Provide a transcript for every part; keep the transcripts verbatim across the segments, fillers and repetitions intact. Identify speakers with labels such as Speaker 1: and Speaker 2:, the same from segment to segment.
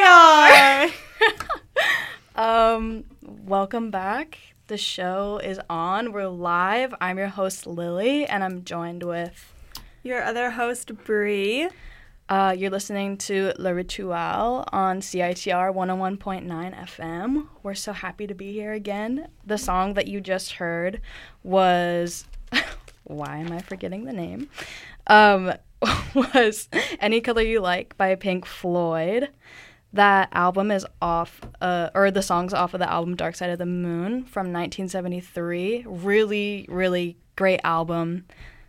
Speaker 1: are.
Speaker 2: um, welcome back. The show is on. We're live. I'm your host, Lily, and I'm joined with
Speaker 1: your other host, Bree.
Speaker 2: Uh, you're listening to Le Ritual on C I T R one oh one point nine F M. We're so happy to be here again. The song that you just heard was, why am I forgetting the name? Um, was Any Color You Like by Pink Floyd. That album is off, uh, or the song's off of the album Dark Side of the Moon from nineteen seventy-three. Really, really great album.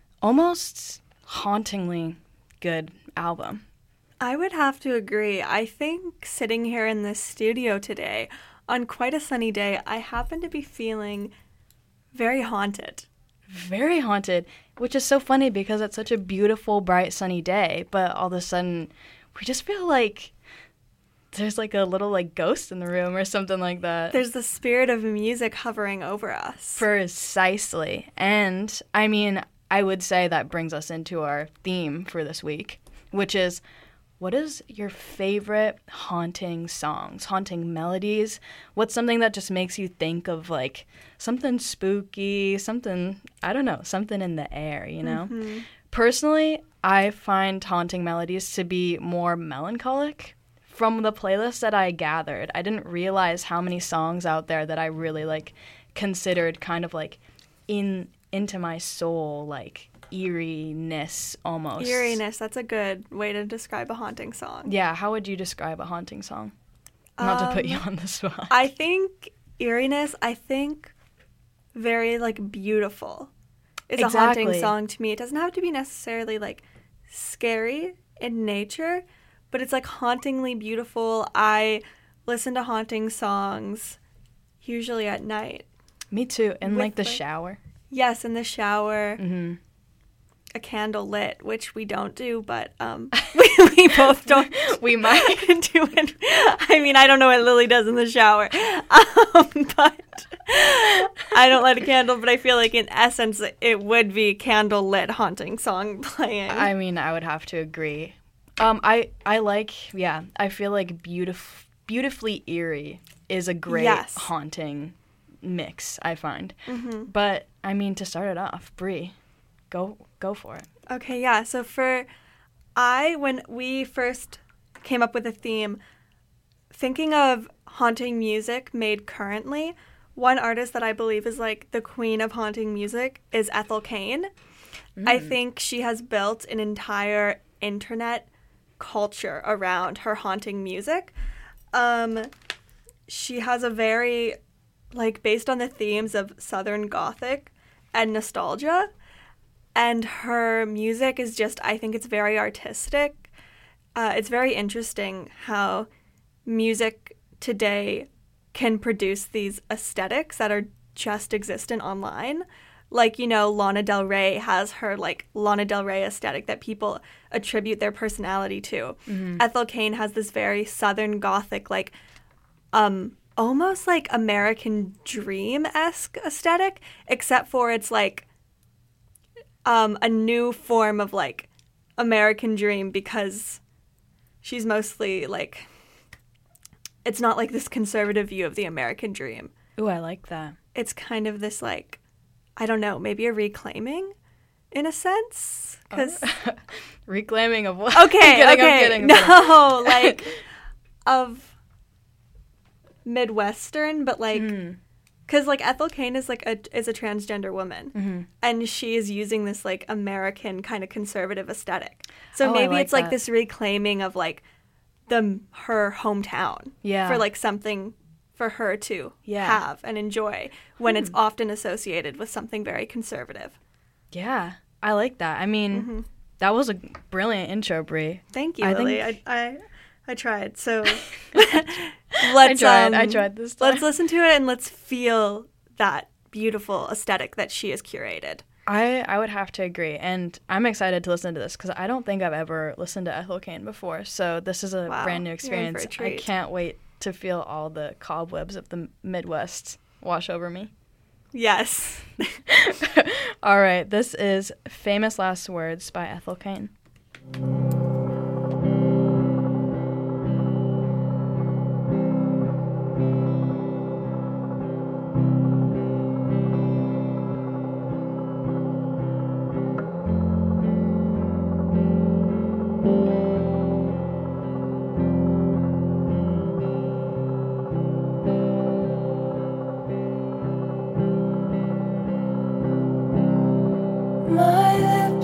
Speaker 2: Almost hauntingly good album.
Speaker 1: I would have to agree. I think sitting here in this studio today, on quite a sunny day, I happen to be feeling very haunted.
Speaker 2: Very haunted, which is so funny because it's such a beautiful, bright, sunny day, but all of a sudden, we just feel like there's like a little like ghost in the room or something like that.
Speaker 1: There's the spirit of music hovering over us.
Speaker 2: Precisely. And I mean, I would say that brings us into our theme for this week, which is, what is your favorite haunting songs, haunting melodies? What's something that just makes you think of like something spooky, something, I don't know, something in the air, you know?
Speaker 1: Mm-hmm.
Speaker 2: Personally, I find haunting melodies to be more melancholic. From the playlist that I gathered, I didn't realize how many songs out there that I really like considered kind of like in into my soul, like eeriness almost.
Speaker 1: Eeriness, that's a good way to describe a haunting song.
Speaker 2: Yeah, how would you describe a haunting song? Not
Speaker 1: um,
Speaker 2: to put you on the spot.
Speaker 1: I think eeriness, I think very like beautiful is
Speaker 2: exactly.
Speaker 1: a haunting song to me. It doesn't have to be necessarily like scary in nature, but it's like hauntingly beautiful. I listen to haunting songs usually at night.
Speaker 2: Me too, in
Speaker 1: With,
Speaker 2: like the
Speaker 1: like,
Speaker 2: shower.
Speaker 1: Yes, in the shower.
Speaker 2: Mm-hmm.
Speaker 1: A candle lit, which we don't do, but um, we, we both don't.
Speaker 2: We might
Speaker 1: do it. I mean, I don't know what Lily does in the shower, um, but I don't light a candle, but I feel like in essence it would be candle lit haunting song playing.
Speaker 2: I mean, I would have to agree. Um, I, I like, yeah, I feel like beautif- beautifully eerie is a great
Speaker 1: yes.
Speaker 2: haunting mix, I find.
Speaker 1: Mm-hmm.
Speaker 2: But, I mean, to start it off, Bree, go go for it.
Speaker 1: Okay, yeah, so for, I, when we first came up with a theme, thinking of haunting music made currently, one artist that I believe is like the queen of haunting music is Ethel Cain. Mm. I think she has built an entire internet culture around her haunting music. Um, she has a very, like, based on the themes of Southern Gothic and nostalgia, and her music is just, I think it's very artistic. Uh, it's very interesting how music today can produce these aesthetics that are just existent online. Like, you know, Lana Del Rey has her, like, Lana Del Rey aesthetic that people attribute their personality to. Mm-hmm. Ethel Cain has this very Southern Gothic, like, um, almost, like, American Dream-esque aesthetic, except for it's, like, um, a new form of, like, American Dream because she's mostly, like, it's not, like, this conservative view of the American Dream.
Speaker 2: Ooh, I like that.
Speaker 1: It's kind of this, like, I don't know, maybe a reclaiming in a sense? Cause
Speaker 2: oh. Reclaiming of what?
Speaker 1: Okay,
Speaker 2: I'm kidding,
Speaker 1: okay.
Speaker 2: I'm kidding, I'm
Speaker 1: no, like, of Midwestern, but, like, because, mm. like, Ethel Cain is, like, a, is a transgender woman, mm-hmm. and she is using this, like, American kind of conservative aesthetic. So
Speaker 2: oh,
Speaker 1: maybe
Speaker 2: like
Speaker 1: it's,
Speaker 2: that.
Speaker 1: like, this reclaiming of, like, the her hometown.
Speaker 2: Yeah.
Speaker 1: For, like, something for her to
Speaker 2: yeah.
Speaker 1: have and enjoy when
Speaker 2: hmm.
Speaker 1: it's often associated with something very conservative.
Speaker 2: Yeah, I like that. I mean, mm-hmm. that was a brilliant intro, Bree.
Speaker 1: Thank you,
Speaker 2: I
Speaker 1: Lily.
Speaker 2: think...
Speaker 1: I, I I tried. So
Speaker 2: I
Speaker 1: let's
Speaker 2: tried.
Speaker 1: um,
Speaker 2: I tried this time.
Speaker 1: Let's listen to it and let's feel that beautiful aesthetic that she has curated.
Speaker 2: I, I would have to agree, and I'm excited to listen to this because I don't think I've ever listened to Ethel Cain before, so this is a
Speaker 1: wow.
Speaker 2: brand new experience.
Speaker 1: You're in for a treat.
Speaker 2: I can't wait to feel all the cobwebs of the Midwest wash over me.
Speaker 1: Yes.
Speaker 2: All right, this is Famous Last Words by Ethel Cain.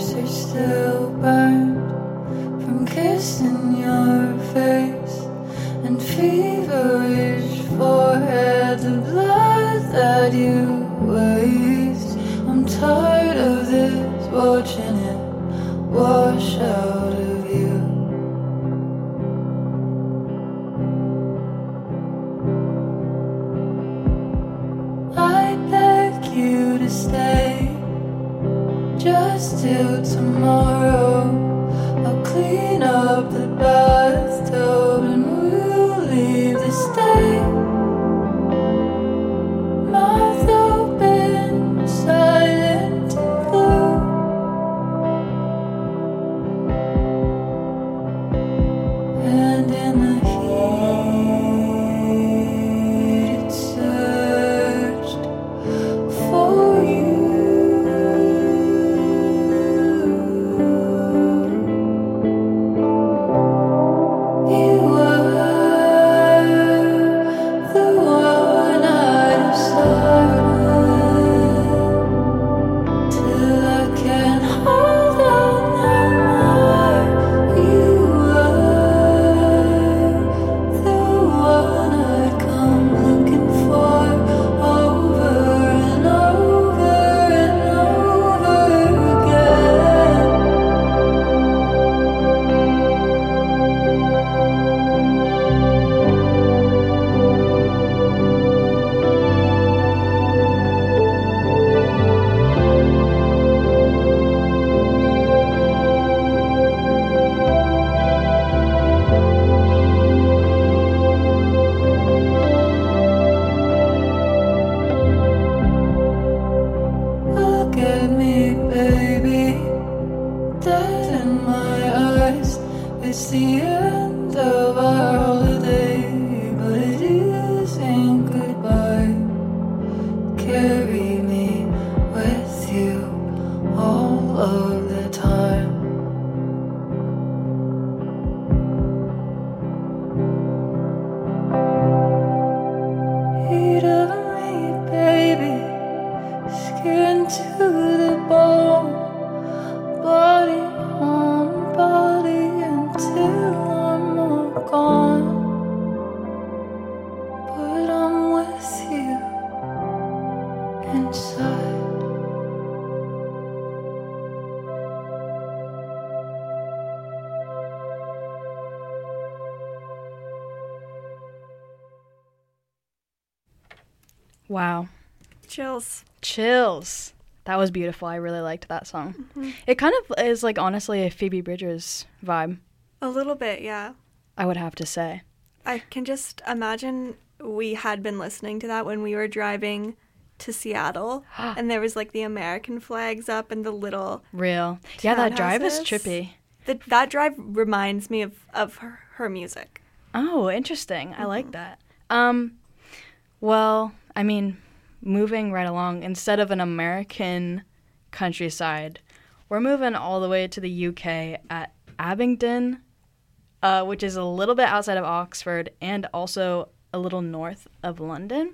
Speaker 3: lips are still burned from kissing your face, and feverish forehead, the blood that you waste. I'm tired of this, watching it wash out of you. I beg you to stay just till tomorrow. I'll clean up the bathtub and we'll leave the state. Mouth open, silent and blue. And in the heat it searched for you. You were the one I'd have started till I can't hold on no more. You were the one I'd come looking for over and over and over again. Look at me, baby, dead in my eyes. It's the end of our holiday, but it isn't goodbye. Carry me with you all of the time. Heat of me, baby, skin to the bone, body on body until I'm all gone. But I'm with you inside.
Speaker 2: Wow.
Speaker 1: Chills.
Speaker 2: Chills. That was beautiful. I really liked that song.
Speaker 1: Mm-hmm.
Speaker 2: It kind of is like honestly a Phoebe Bridgers vibe,
Speaker 1: A little bit, yeah.
Speaker 2: I would have to say.
Speaker 1: I can just imagine we had been listening to that when we were driving to Seattle, and there was like the American flags up and the little
Speaker 2: Real. Yeah, that drive is
Speaker 1: townhouses.
Speaker 2: trippy.
Speaker 1: That that drive reminds me of of her, her music.
Speaker 2: Oh, interesting. I like that. Um, well, I mean, moving right along, instead of an American countryside, we're moving all the way to the U K at Abingdon, uh, which is a little bit outside of Oxford and also a little north of London.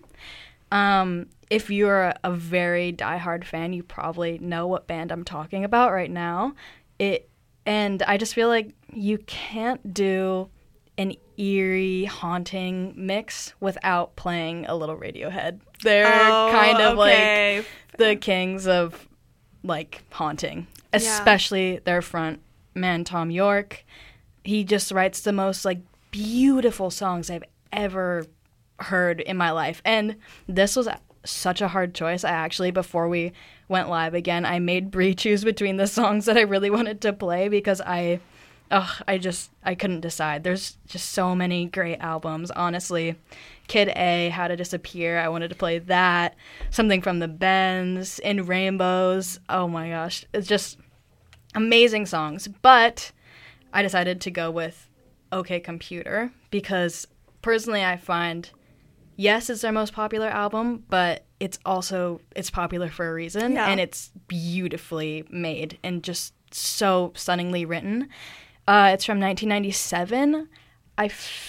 Speaker 2: Um, if you're a very diehard fan, you probably know what band I'm talking about right now. It, and I just feel like you can't do an eerie, haunting mix without playing a little Radiohead. They're
Speaker 1: Oh,
Speaker 2: kind of
Speaker 1: okay.
Speaker 2: like the kings of like haunting, especially their front man, Tom York. He just writes the most like beautiful songs I've ever heard in my life. And this was such a hard choice. I actually, before we went live again, I made Bree choose between the songs that I really wanted to play because I Ugh, I just, I couldn't decide. There's just so many great albums, honestly. Kid A, How to Disappear, I wanted to play that. Something from the Bends, In Rainbows. Oh my gosh, it's just amazing songs. But I decided to go with OK Computer because personally I find, yes, it's their most popular album, but it's also, it's popular for a reason.
Speaker 1: Yeah.
Speaker 2: And it's beautifully made and just so stunningly written. Uh, it's from nineteen ninety-seven. I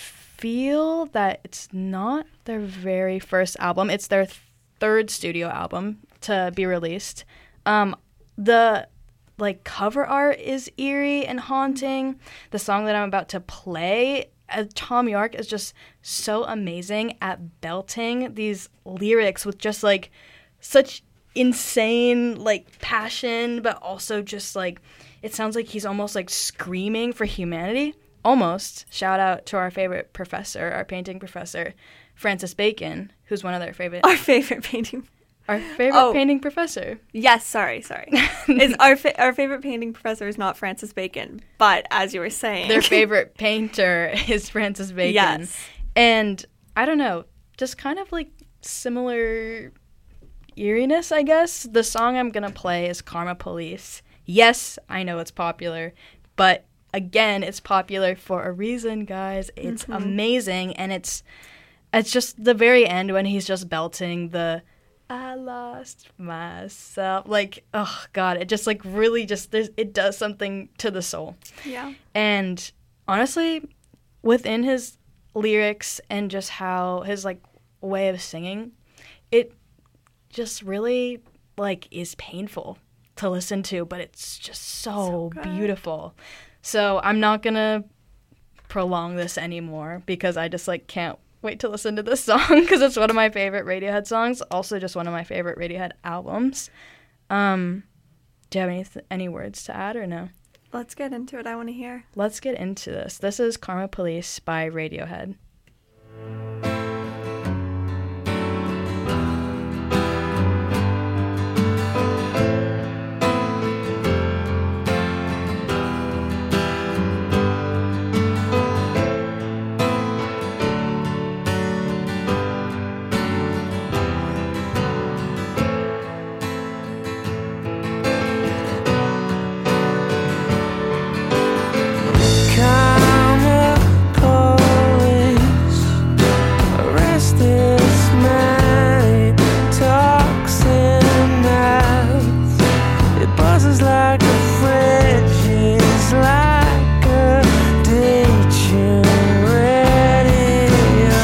Speaker 2: feel that it's not their very first album. It's their th- third studio album to be released. Um, the like cover art is eerie and haunting. The song that I'm about to play, uh, Thom Yorke is just so amazing at belting these lyrics with just like such insane like passion, but also just like it sounds like he's almost like screaming for humanity. Almost. Shout out to our favorite professor, our painting professor, Francis Bacon, who's one of their favorite
Speaker 1: Our favorite painting.
Speaker 2: Our favorite
Speaker 1: Oh.
Speaker 2: painting professor.
Speaker 1: Yes, sorry, sorry. Is our fa- our favorite painting professor is not Francis Bacon, but as you were saying,
Speaker 2: Their favorite painter is Francis Bacon.
Speaker 1: Yes.
Speaker 2: And I don't know, just kind of like similar eeriness, I guess. The song I'm going to play is Karma Police. Yes, I know it's popular, but again, it's popular for a reason, guys. It's
Speaker 1: Mm-hmm.
Speaker 2: amazing, and it's it's just the very end when he's just belting the I lost myself. Like, oh god, it just like really just there's, it does something to the soul.
Speaker 1: yeah,
Speaker 2: And honestly, within his lyrics and just how his like way of singing, it just really like is painful to listen to, but it's just so,
Speaker 1: So good.
Speaker 2: beautiful. So I'm not gonna prolong this anymore because I just like can't wait to listen to this song because it's one of my favorite Radiohead songs. Also, just one of my favorite Radiohead albums. Um, do you have any th- any words to add or no?
Speaker 1: let's get into it. I want to hear.
Speaker 2: Let's get into this. This is Karma Police by Radiohead.
Speaker 3: Karma police arrest this man. He talks in nights. It buzzes like a fridge. It's like a ditching radio.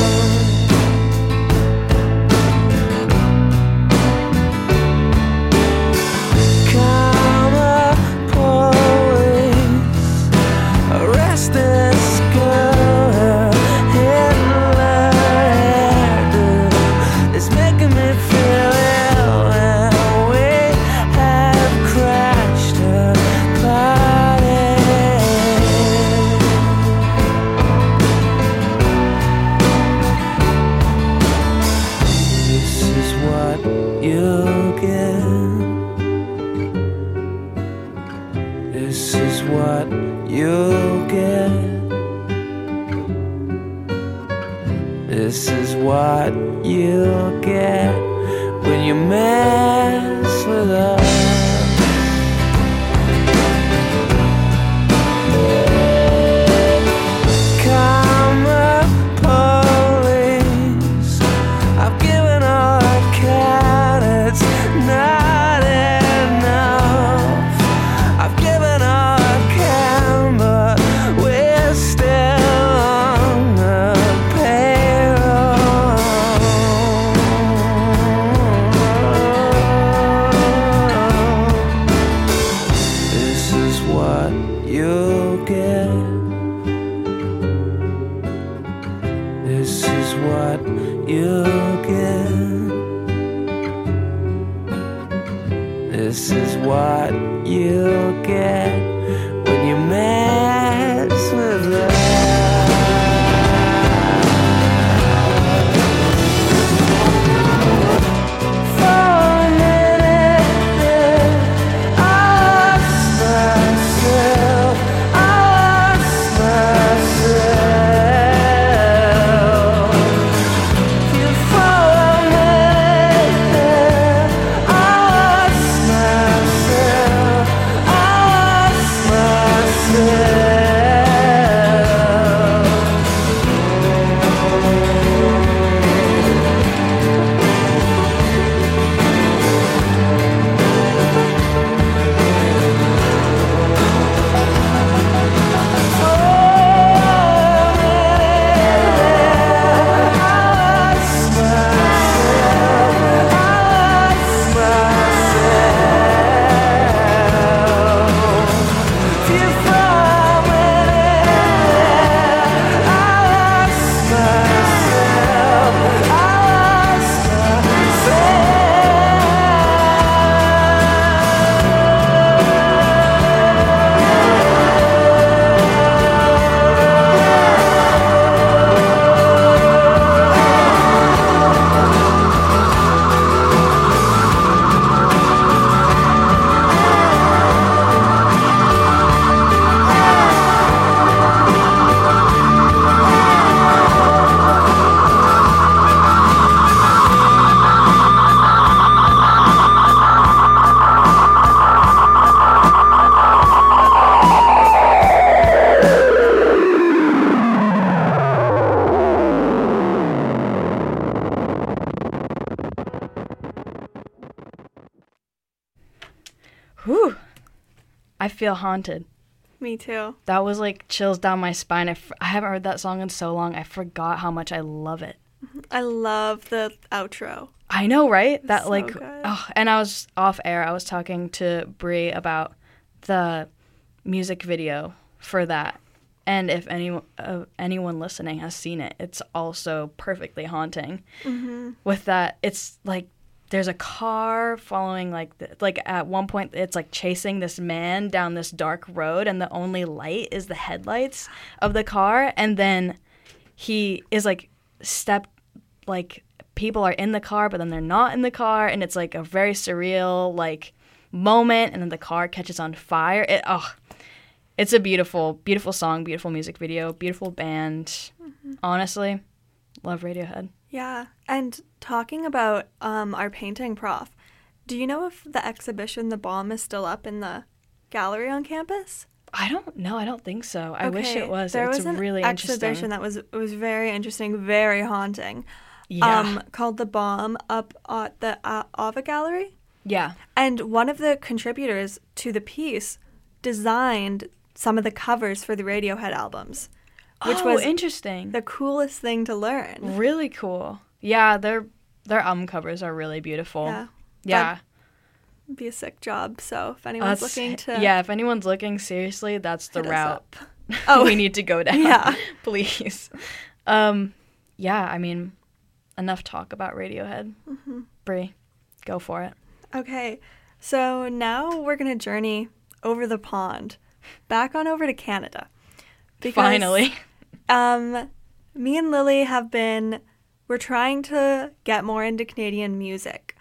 Speaker 3: Karma police arrest this girl. Hitler hairdo is making me feel ill, and we have crashed a party. This is what you'll get. This is what you'll get. This is what you'll get when you mess with us. Karma police, I've given all I can. It's not enough. I've given all I can, but we're still on the payroll. This is what you'll get. This is what you'll get. This is what you'll get when you mess with us. For a minute, I lost myself. I lost myself. You for a minute, I lost myself. I lost
Speaker 2: I feel haunted.
Speaker 1: Me too.
Speaker 2: That was like chills down my spine. I, f- I haven't heard that song in so long. I forgot how much I love it.
Speaker 1: I love the outro.
Speaker 2: I know, right? That
Speaker 1: so
Speaker 2: like,
Speaker 1: good.
Speaker 2: oh, and I was off air. I was talking to Brie about the music video for that, and if any uh, anyone listening has seen it, it's also perfectly haunting.
Speaker 1: Mm-hmm.
Speaker 2: With that, it's like there's a car following like the, like at one point it's like chasing this man down this dark road, and the only light is the headlights of the car, and then he is like step like. People are in the car, but then they're not in the car, and it's like a very surreal like moment, and then the car catches on fire. It oh, it's a beautiful, beautiful song, beautiful music video, beautiful band. Mm-hmm. Honestly, love Radiohead.
Speaker 1: Yeah, and talking about um, our painting prof, do you know if the exhibition The Bomb is still up in the gallery on campus?
Speaker 2: I don't know. I don't think so. I
Speaker 1: okay.
Speaker 2: wish it was.
Speaker 1: There
Speaker 2: it's
Speaker 1: was an
Speaker 2: really
Speaker 1: exhibition
Speaker 2: interesting.
Speaker 1: that was it was very interesting, very haunting.
Speaker 2: Yeah.
Speaker 1: Um, called The Bomb up at the uh, Ava Gallery.
Speaker 2: Yeah.
Speaker 1: And one of the contributors to the piece designed some of the covers for the Radiohead albums, which
Speaker 2: oh,
Speaker 1: was
Speaker 2: interesting.
Speaker 1: the coolest thing to learn.
Speaker 2: Really cool. Yeah, their their album covers are really beautiful.
Speaker 1: Yeah.
Speaker 2: Yeah.
Speaker 1: That'd be a sick job. So if anyone's
Speaker 2: That's-
Speaker 1: looking to
Speaker 2: yeah, if anyone's looking seriously, that's the
Speaker 1: hit us
Speaker 2: route
Speaker 1: up. Oh.
Speaker 2: we need to go down.
Speaker 1: Yeah.
Speaker 2: Please. Um, yeah, I mean, enough talk about Radiohead.
Speaker 1: Mm-hmm.
Speaker 2: Brie, go for it.
Speaker 1: Okay, so now we're going to journey over the pond, back on over to Canada. Because,
Speaker 2: Finally.
Speaker 1: Um, me and Lily have been, we're trying to get more into Canadian music.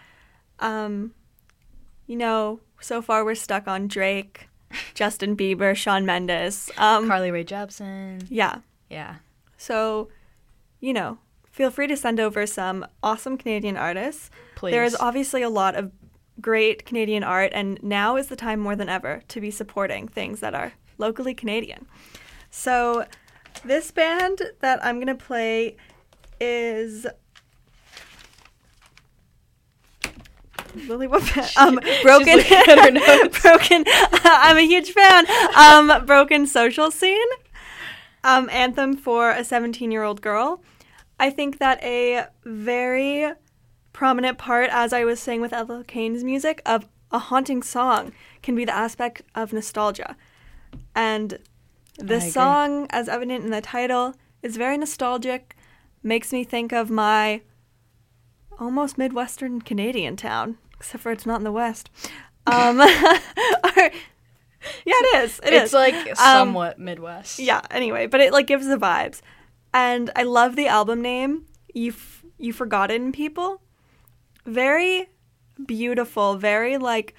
Speaker 1: Um, you know, so far we're stuck on Drake, Justin Bieber, Shawn Mendes. Um,
Speaker 2: Carly Rae Jepsen.
Speaker 1: yeah,
Speaker 2: Yeah.
Speaker 1: so, you know, feel free to send over some awesome Canadian artists.
Speaker 2: Please.
Speaker 1: There is obviously a lot of great Canadian art, and now is the time more than ever to be supporting things that are locally Canadian. So this band that I'm going to play is... Lily, what band? Um, Broken.
Speaker 2: She's looking at her notes.
Speaker 1: Broken. I'm a huge fan. Um, Broken Social Scene. Um, anthem for a seventeen-year-old girl. I think that a very prominent part, as I was saying with Ella Kane's music, of a haunting song can be the aspect of nostalgia. And this
Speaker 2: agree.
Speaker 1: song, as evident in the title, is very nostalgic, makes me think of my almost Midwestern Canadian town, except for it's not in the West. Um, or, yeah, it is. It
Speaker 2: it's
Speaker 1: is.
Speaker 2: like
Speaker 1: Um,
Speaker 2: somewhat Midwest.
Speaker 1: Yeah, anyway, but it like gives the vibes. And I love the album name, You F- You Forgotten People. Very beautiful, very like,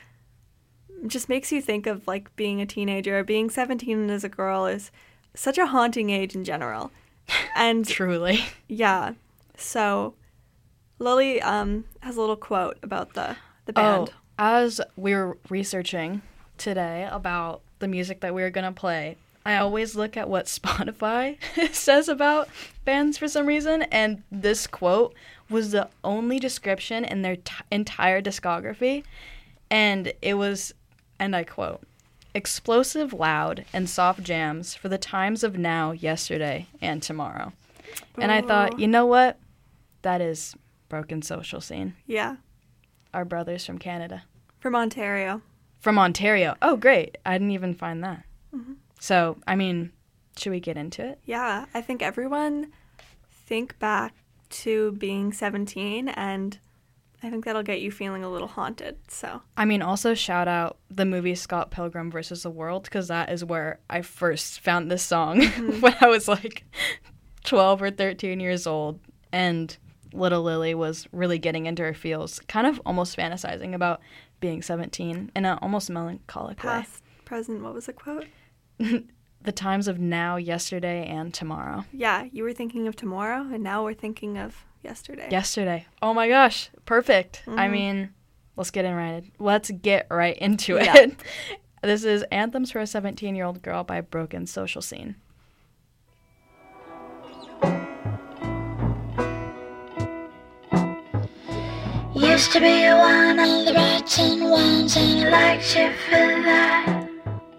Speaker 1: just makes you think of like being a teenager. Being seventeen as a girl is such a haunting age in general. And
Speaker 2: Truly.
Speaker 1: yeah, so Lily um, has a little quote about the, the band.
Speaker 2: Oh, as we were researching today about the music that we were going to play, I always look at what Spotify says about bands for some reason, and this quote was the only description in their t- entire discography, and it was, and I quote, "Explosive, loud, and soft jams for the times of now, yesterday, and tomorrow." And I thought,
Speaker 1: Oh.
Speaker 2: you know what? That is Broken Social Scene.
Speaker 1: Yeah,
Speaker 2: Our brothers from Canada.
Speaker 1: from Ontario.
Speaker 2: From Ontario. Oh, great. I didn't even find that.
Speaker 1: Mm-hmm.
Speaker 2: So, I mean, should we get into it?
Speaker 1: Yeah, I think everyone think back to being seventeen, and I think that'll get you feeling a little haunted. So
Speaker 2: I mean, also shout out the movie Scott Pilgrim versus the World, because that is where I first found this song
Speaker 1: Mm-hmm.
Speaker 2: when I was like twelve or thirteen years old. And little Lily was really getting into her feels, kind of almost fantasizing about being seventeen in an almost melancholic
Speaker 1: past, present, what was the quote?
Speaker 2: way. The times of now, yesterday, and tomorrow.
Speaker 1: Yeah, you were thinking of tomorrow, and now we're thinking of yesterday.
Speaker 2: Yesterday. Oh my gosh. Perfect. I
Speaker 1: Mhm.
Speaker 2: mean, let's get in right. Let's get right into
Speaker 1: Yeah.
Speaker 2: it. This is Anthems for a seventeen-year-old Girl by Broken Social Scene.
Speaker 4: Used to be one of the betting ones, and you liked it for that.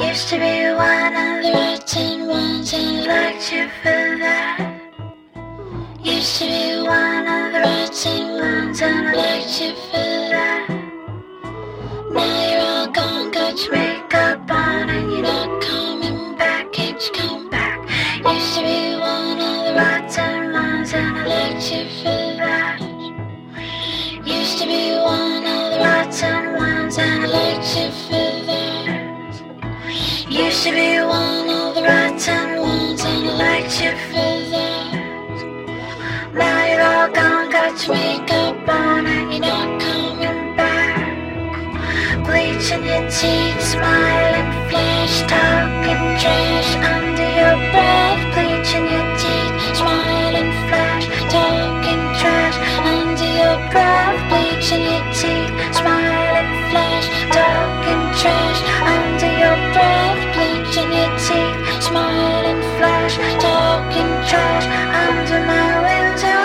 Speaker 4: Used to be one of the rotten ones, and I liked you for that. Used to be one of the rotten ones, and I liked you for that. Now you're all gone, got your makeup on, and you're not coming back. Can't you come back? Used to be one of the rotten ones, and I liked you for that. Used to be one of the rotten ones, and I liked you for that. Used to be one of the rotten ones, and I liked you for that. Now you're all gone, got your makeup on, and you're not coming back. Bleaching your teeth, smiling flash, talking trash under your breath. Bleaching your teeth, smiling flash, talking trash under your breath. Bleaching your teeth, smiling flash, talking trash under your breath. Bleaching your teeth, smiling flash, talking trash under my window.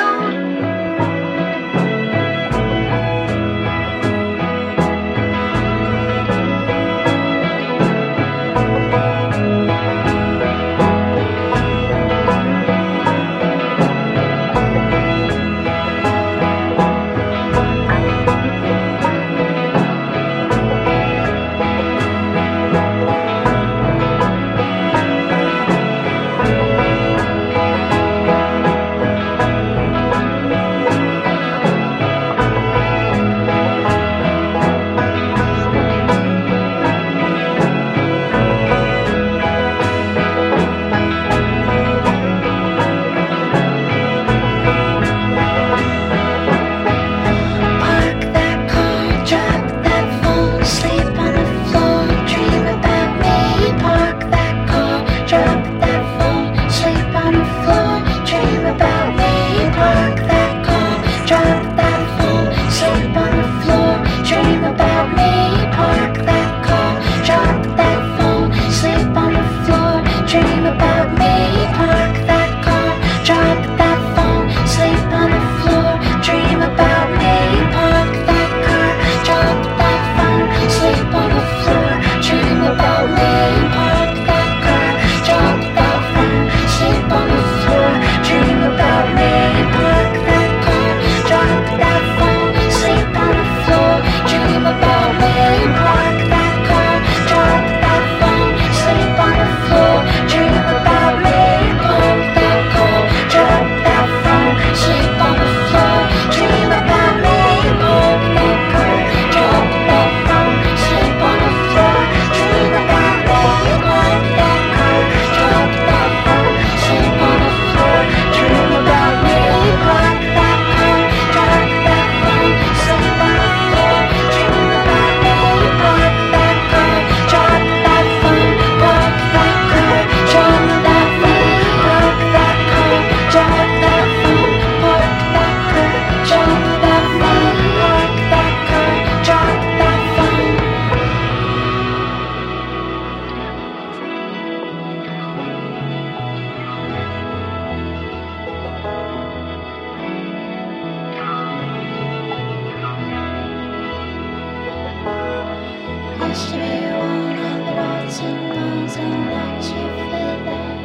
Speaker 4: Used to be one of the rotten ones, and I liked you for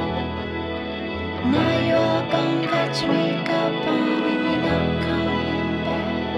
Speaker 4: that. Now you're all gone, got your makeup on, and you're not coming back.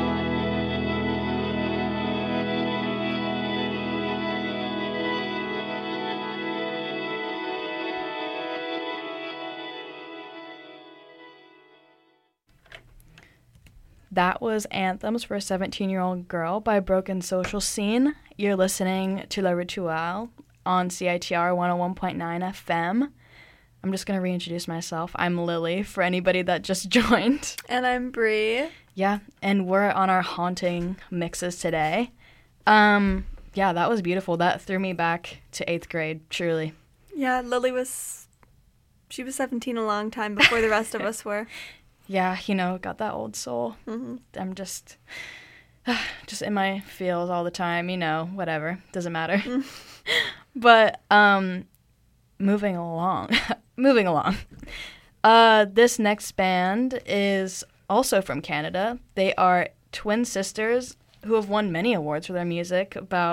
Speaker 2: That was Anthems for a seventeen-Year-Old Girl by Broken Social Scene. You're listening to Le Ritual on C I T R one oh one point nine F M. I'm just going to reintroduce myself. I'm Lily, for anybody that just joined.
Speaker 1: And I'm Bree.
Speaker 2: Yeah, and we're on our haunting mixes today. Um, yeah, that was beautiful. That threw me back to eighth grade, truly.
Speaker 1: Yeah, Lily was, she was seventeen a long time before the rest of us were.
Speaker 2: Yeah, you know, got that old soul.
Speaker 1: Mm-hmm.
Speaker 2: I'm just, just in my feels all the time, you know, whatever. Doesn't matter. Mm. But, um, moving along, moving along. Uh, this next band is also from Canada. They are twin sisters who have won many awards for their music. About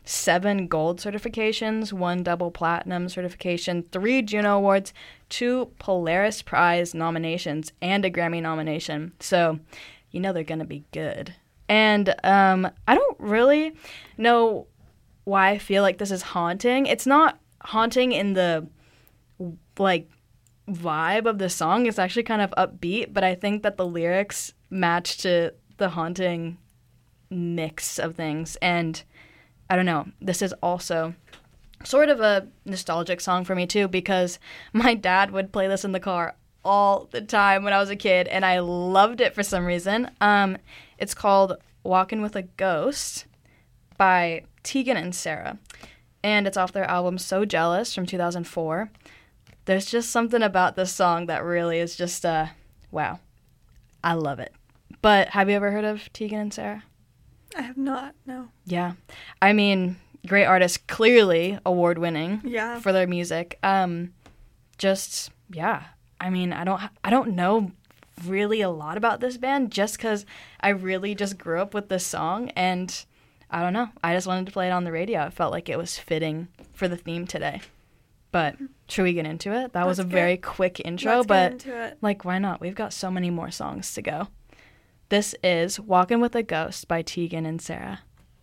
Speaker 2: seven gold certifications, one double platinum certification, three Juno Awards, two Polaris Prize nominations, and a Grammy nomination. So, you know they're going to be good. And um, I don't really know why I feel like this is haunting. It's not haunting in the, like, vibe of the song. It's actually kind of upbeat, but I think that the lyrics match to the haunting mix of things. And I don't know, this is also sort of a nostalgic song for me too, because my dad would play this in the car all the time when I was a kid, and I loved it for some reason. Um, it's called Walkin' with a Ghost by Tegan and Sara, and it's off their album So Jealous from two thousand four. There's just something about this song that really is just, uh, wow. I love it. But have you ever heard of Tegan and Sara?
Speaker 1: I have not, no.
Speaker 2: Yeah. I mean, great artists, clearly award-winning
Speaker 1: Yeah.
Speaker 2: for their music. Um, just, yeah. I mean, I don't I don't know really a lot about this band just because I really just grew up with this song, and I don't know. I just wanted to play it on the radio. It felt like it was fitting for the theme today. But should we get into it? That was a
Speaker 1: Let's
Speaker 2: very
Speaker 1: get-
Speaker 2: quick intro,
Speaker 1: Let's
Speaker 2: but
Speaker 1: get into it.
Speaker 2: like, why not? We've got so many more songs to go. This is Walkin' with a Ghost by Tegan and Sara.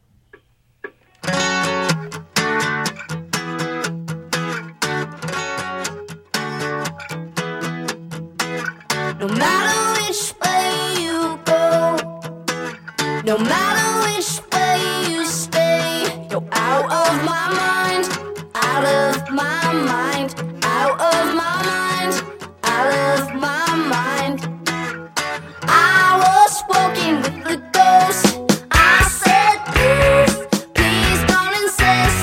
Speaker 5: No matter which way you go, no matter which way you stay, you're out of my mind, out of my mind, out of my mind, out of my mind. I was walking with the ghost. I said, please, please don't insist.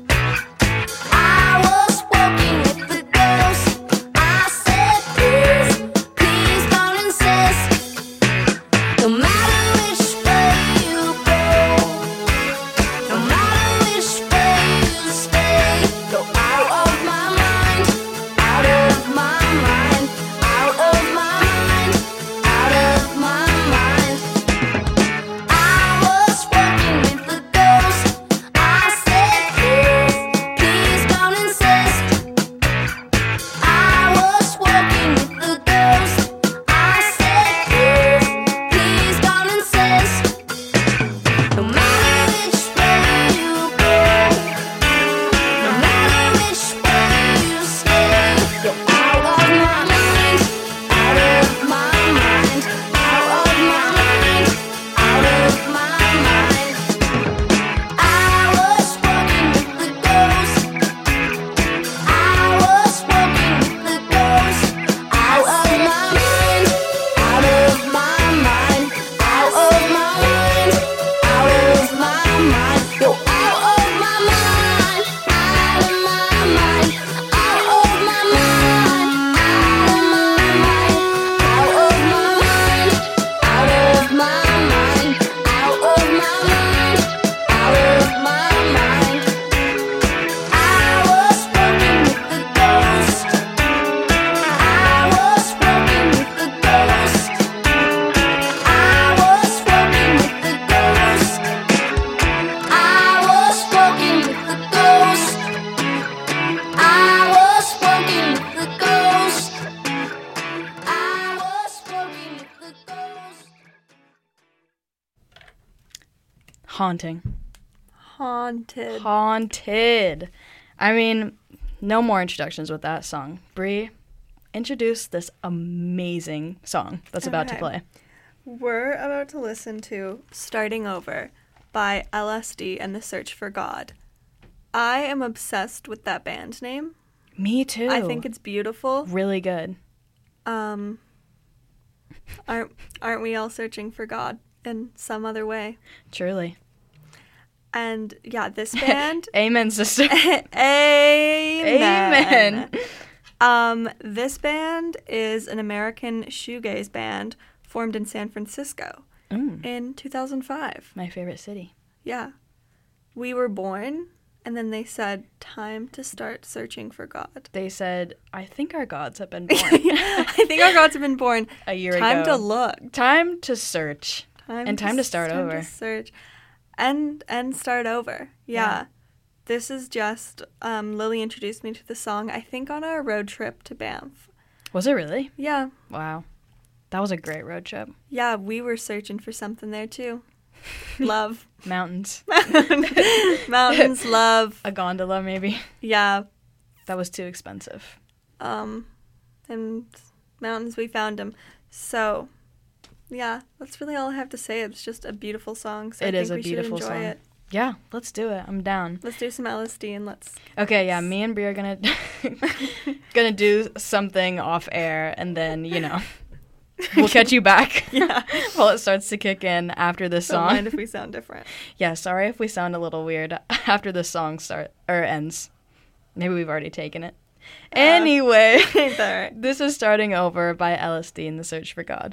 Speaker 5: I was walking with the ghost. I said, please, please don't insist. No matter which way you go, no matter which way you stay, you're out of my mind, out of my mind, out of my mind, out of my mind. I was walking with the ghost. I said, please, please don't insist. I was walking with the ghost. I said, please, please don't insist. No matter which way you go, no matter which way you stay, you're out of my mind, out of my mind, out of my mind, out of my mind. I was walking with the ghost. I was walking with the ghost. Out of my mind, out of my mind, out of my mind, out of my mind. You're out of my mind, out of my mind, out of my mind, out of my mind, out of my mind, out of my mind, out of my mind, out of my mind. I was walking with the ghost. I was walking with the ghost. I was walking with the ghost. I was walking with the ghost. I was walking with the ghost. I was walking with the ghost.
Speaker 2: Haunting.
Speaker 1: Haunted.
Speaker 2: Haunted. I mean, no more introductions with that song. Bree, introduce this amazing song that's about to
Speaker 1: Okay.
Speaker 2: play.
Speaker 1: We're about to listen to Starting Over by L S D and the Search for God. I am obsessed with that band name.
Speaker 2: Me too.
Speaker 1: I think it's beautiful.
Speaker 2: really good.
Speaker 1: Um, aren't aren't we all searching for God in some other way?
Speaker 2: Truly.
Speaker 1: And yeah, this band.
Speaker 2: Amen, sister.
Speaker 1: Amen.
Speaker 2: Amen.
Speaker 1: Um, this band is an American shoegaze band formed in San Francisco
Speaker 2: Mm,
Speaker 1: in two thousand five.
Speaker 2: my favorite city.
Speaker 1: Yeah. We were born, and then they said, time to start searching for God.
Speaker 2: They said, I think our gods have been born
Speaker 1: I think our gods have been born.
Speaker 2: a year
Speaker 1: Time
Speaker 2: ago.
Speaker 1: to look.
Speaker 2: Time to search.
Speaker 1: Time
Speaker 2: And time to start
Speaker 1: time
Speaker 2: over.
Speaker 1: To search. and and start over. Yeah.
Speaker 2: Yeah.
Speaker 1: This is just um, Lily introduced me to the song, I think, on our road trip to Banff.
Speaker 2: Was it really?
Speaker 1: Yeah.
Speaker 2: Wow. That was a great road trip.
Speaker 1: Yeah, we were searching for something there too. Love.
Speaker 2: Mountains.
Speaker 1: Mountains, love.
Speaker 2: A gondola, maybe.
Speaker 1: Yeah.
Speaker 2: That was too expensive.
Speaker 1: Um, and mountains, we found them. So, yeah, that's really all I have to say. It's just a beautiful song. So
Speaker 2: It
Speaker 1: I
Speaker 2: is
Speaker 1: think
Speaker 2: a
Speaker 1: we
Speaker 2: beautiful
Speaker 1: should enjoy
Speaker 2: song.
Speaker 1: it.
Speaker 2: Yeah, let's do it. I'm down.
Speaker 1: Let's do some L S D and let's.
Speaker 2: Okay, yeah, me and Brie are gonna gonna do something off air, and then you know we'll catch you back.
Speaker 1: Yeah.
Speaker 2: While it starts to kick in after this
Speaker 1: Don't
Speaker 2: song.
Speaker 1: mind if we sound different.
Speaker 2: Yeah, sorry if we sound a little weird after this song start or ends. Maybe we've already taken it. Anyway,
Speaker 1: Ain't that right?
Speaker 2: this is Starting Over by L S D in the Search for God.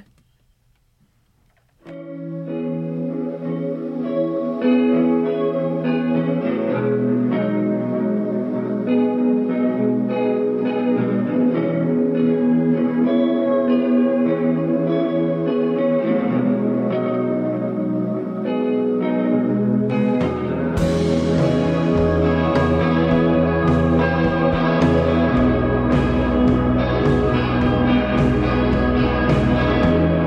Speaker 3: Thank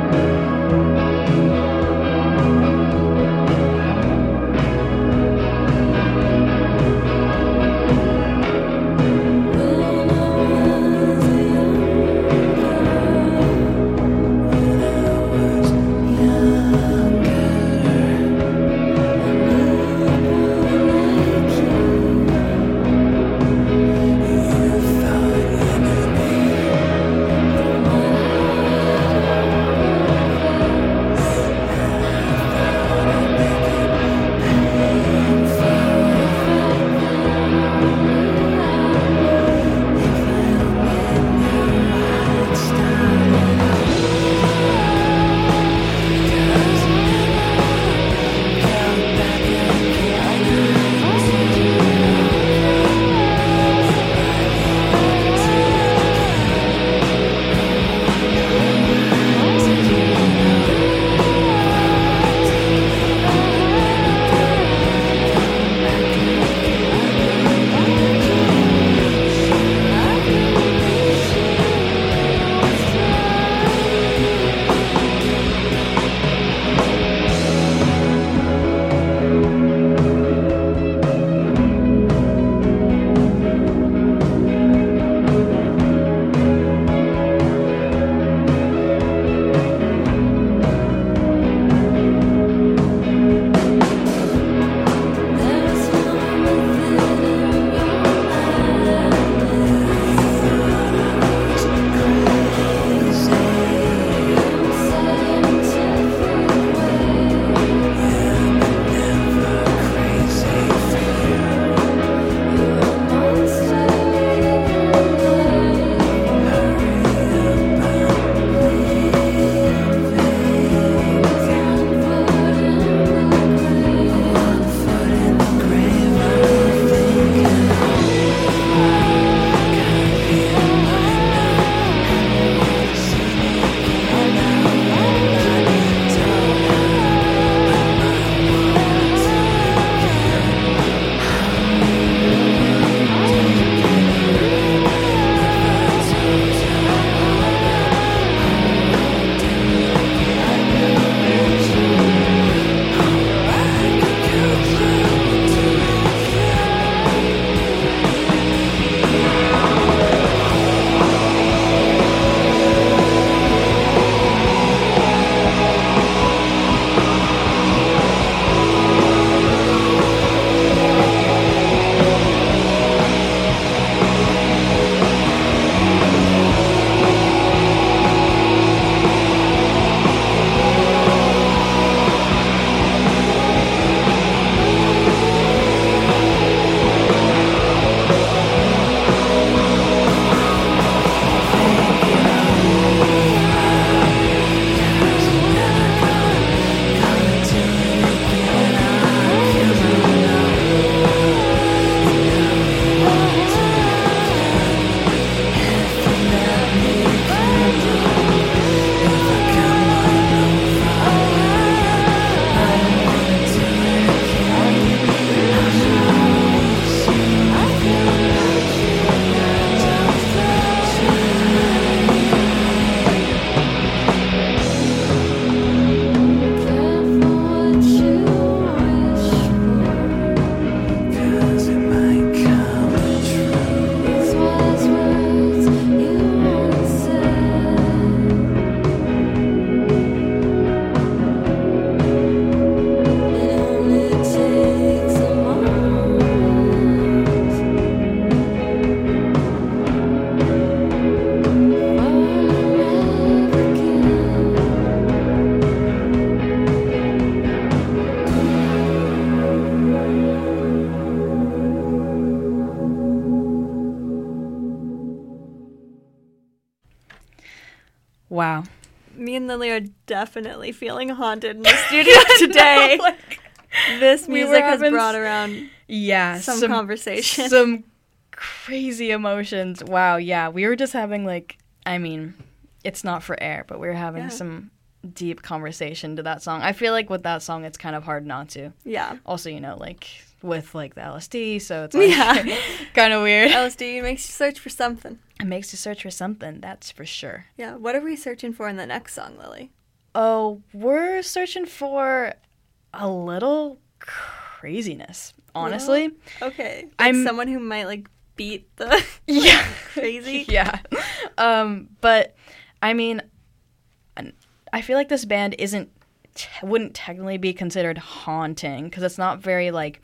Speaker 1: and Lily are definitely feeling haunted in the studio today.
Speaker 2: No, like,
Speaker 1: This
Speaker 2: we were
Speaker 1: music has
Speaker 2: having
Speaker 1: brought
Speaker 2: s-
Speaker 1: around
Speaker 2: yeah,
Speaker 1: some, conversation.
Speaker 2: some crazy emotions. Wow, yeah, we were just having like, I mean, it's not for air, but we were having
Speaker 1: Yeah.
Speaker 2: some deep conversation to that song. I feel like with that song, it's kind of hard not to.
Speaker 1: Yeah.
Speaker 2: Also, you know, like with like the L S D, so it's like
Speaker 1: Yeah.
Speaker 2: kind of weird.
Speaker 1: L S D makes you search for something.
Speaker 2: It makes you search for something, that's for sure.
Speaker 1: Yeah. What are we searching for in the next song, Lily?
Speaker 2: Oh, we're searching for a little craziness, honestly.
Speaker 1: Okay. Like
Speaker 2: I'm-
Speaker 1: someone who might like beat the
Speaker 2: Yeah.
Speaker 1: crazy.
Speaker 2: Yeah. Um, but I mean, n- I feel like this band isn't t- wouldn't technically be considered haunting because it's not very like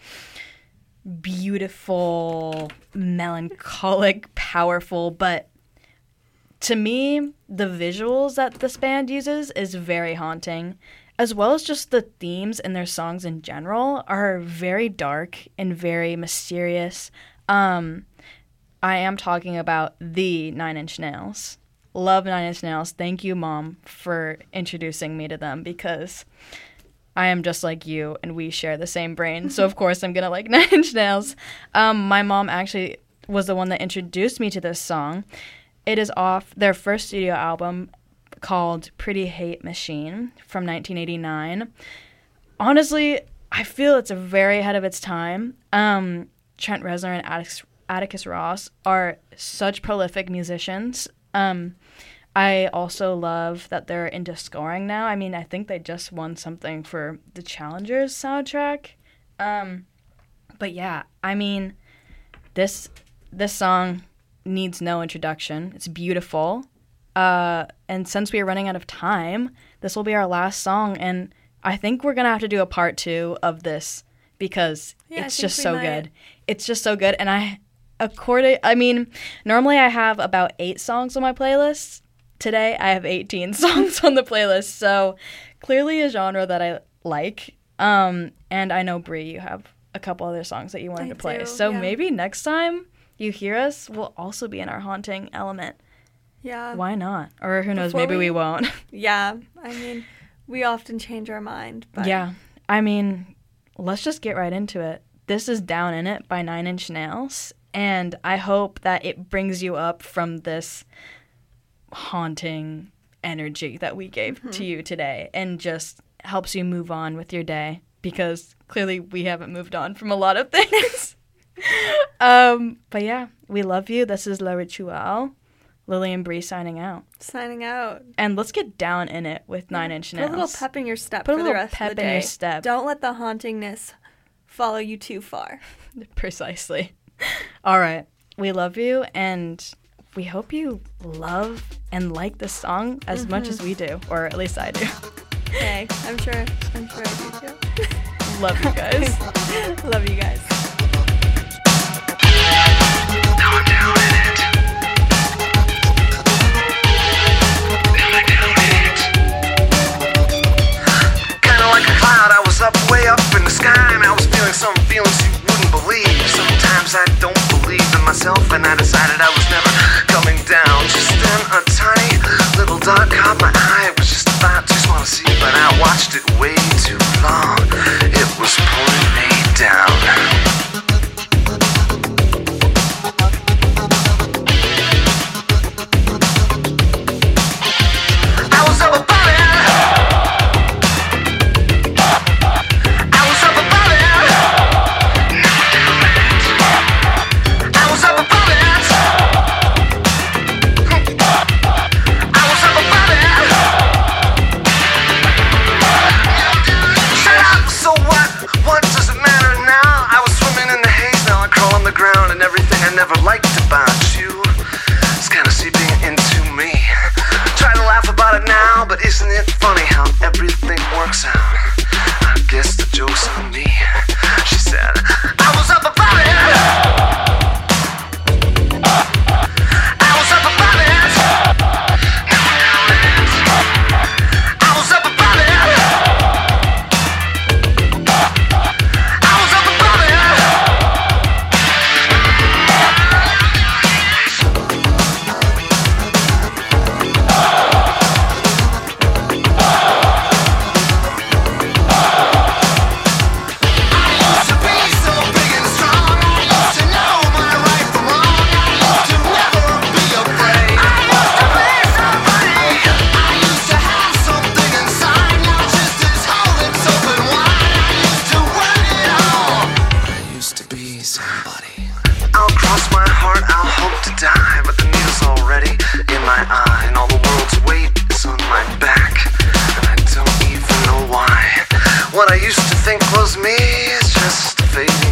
Speaker 2: beautiful, melancholic, powerful, but to me, the visuals that this band uses is very haunting, as well as just the themes in their songs in general are very dark and very mysterious. Um, I am talking about the Nine Inch Nails. Love Nine Inch Nails. Thank you, Mom, for introducing me to them because I am just like you and we share the same brain. So, of course, I'm going to like Nine Inch Nails. Um, my mom actually was the one that introduced me to this song. It is off their first studio album called Pretty Hate Machine from nineteen eighty-nine. Honestly, I feel it's very ahead of its time. Um, Trent Reznor and Atticus, Atticus Ross are such prolific musicians. Um, I also love that they're into scoring now. I mean, I think they just won something for the Challengers soundtrack. Um, but yeah, I mean, this this song needs no introduction. It's beautiful. Uh, and since we are running out of time, this will be our last song. And I think we're going to have to do a part two of this because
Speaker 1: Yeah, I
Speaker 2: it's
Speaker 1: think
Speaker 2: just
Speaker 1: we
Speaker 2: so
Speaker 1: might.
Speaker 2: good. It's just so good. And I, according, I mean, normally I have about eight songs on my playlist. Today I have eighteen songs on the playlist. So clearly a genre that I like. Um, and I know, Brie, you have a couple other songs that you wanted
Speaker 1: I
Speaker 2: to play.
Speaker 1: do,
Speaker 2: So
Speaker 1: yeah.
Speaker 2: maybe next time you hear us, we'll also be in our haunting element.
Speaker 1: Yeah.
Speaker 2: Why not? Or who knows,
Speaker 1: Before
Speaker 2: maybe we,
Speaker 1: we-
Speaker 2: won't.
Speaker 1: Yeah. I mean, we often change our mind, but
Speaker 2: Yeah. I mean, let's just get right into it. This is Down in It by Nine Inch Nails, and I hope that it brings you up from this haunting energy that we gave
Speaker 1: Mm-hmm.
Speaker 2: to you today and just helps you move on with your day because clearly we haven't moved on from a lot of things. um, but yeah, we love you. This is La Ritual. Lily and Bree signing out.
Speaker 1: signing out.
Speaker 2: And let's get down in it with Nine Inch
Speaker 1: Put
Speaker 2: Nails.
Speaker 1: a little pep in your step
Speaker 2: Put a
Speaker 1: for the
Speaker 2: little
Speaker 1: rest
Speaker 2: pep
Speaker 1: of the
Speaker 2: in
Speaker 1: day.
Speaker 2: your step.
Speaker 1: Don't let the hauntingness follow you too far.
Speaker 2: Precisely. All right. We love you, and we hope you love and like this song as
Speaker 1: Mm-hmm.
Speaker 2: much as we do, or at least I do.
Speaker 1: Hey, I'm sure. I'm sure I do too.
Speaker 2: Love you guys.
Speaker 1: Love you guys.
Speaker 6: Kinda like a cloud, I was up way up in the sky, and I was feeling some feelings you wouldn't believe. Sometimes I don't believe in myself, and I decided I was never coming down. Just then a tiny little dot caught my eye. It was just about too small to see, but I watched it way too long. It was pulling me down. I was up above it. I was up above it. I was up above it. I was up above it. Shut up. So what? What does it matter now? I was swimming in the haze. Now I crawl on the ground, and everything I never liked about you is kind of seeping into me. Try to laugh about it now, but isn't it funny how everything works out? I guess the joke's on me. She said, I was up above it. I was up above it. Now I'm down in it. I was up above it. I was up above it. What I used to think was me is just fading